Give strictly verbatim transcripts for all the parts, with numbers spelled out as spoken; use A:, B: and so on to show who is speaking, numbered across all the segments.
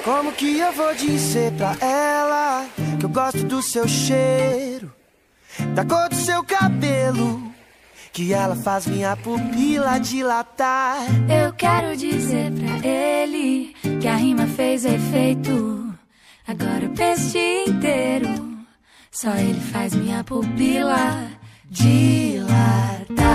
A: Como que eu vou dizer pra ela que eu gosto do seu cheiro, da cor do seu cabelo, que ela faz minha pupila dilatar?
B: Eu quero dizer pra ele que a rima fez efeito. Agora eu penso o dia inteiro, só ele faz minha pupila dilatar.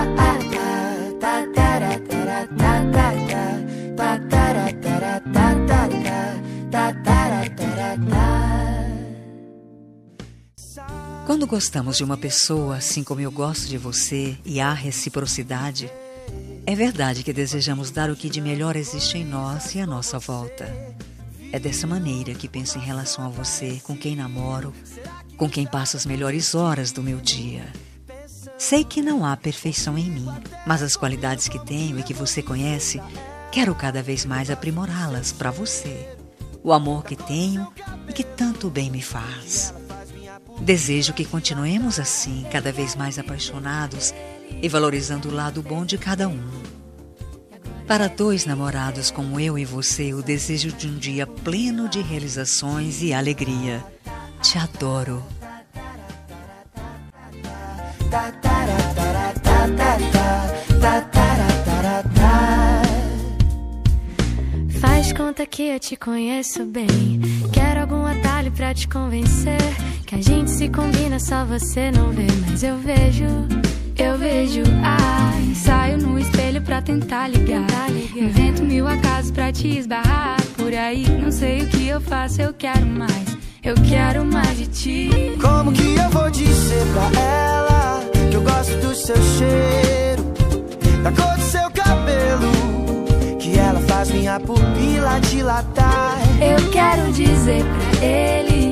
C: Quando gostamos de uma pessoa, assim como eu gosto de você, e há reciprocidade, é verdade que desejamos dar o que de melhor existe em nós e à nossa volta. É dessa maneira que penso em relação a você, com quem namoro, com quem passo as melhores horas do meu dia. Sei que não há perfeição em mim, mas as qualidades que tenho e que você conhece, quero cada vez mais aprimorá-las para você. O amor que tenho e que tanto bem me faz. Desejo que continuemos assim, cada vez mais apaixonados e valorizando o lado bom de cada um. Para dois namorados como eu e você, o desejo de um dia pleno de realizações e alegria. Te adoro.
B: Faz conta que eu te conheço bem. Quero algum atalho pra te convencer que a gente se combina, só você não vê. Mas eu vejo, eu vejo. Ai, saio no espelho pra tentar ligar, invento mil acasos pra te esbarrar por aí. Não sei o que eu faço, eu quero mais, eu quero mais de ti.
A: Como que eu vou dizer pra ela que eu gosto do seu cheiro, da cor do seu cabelo, que ela faz minha pupila dilatar?
B: Eu quero dizer pra ele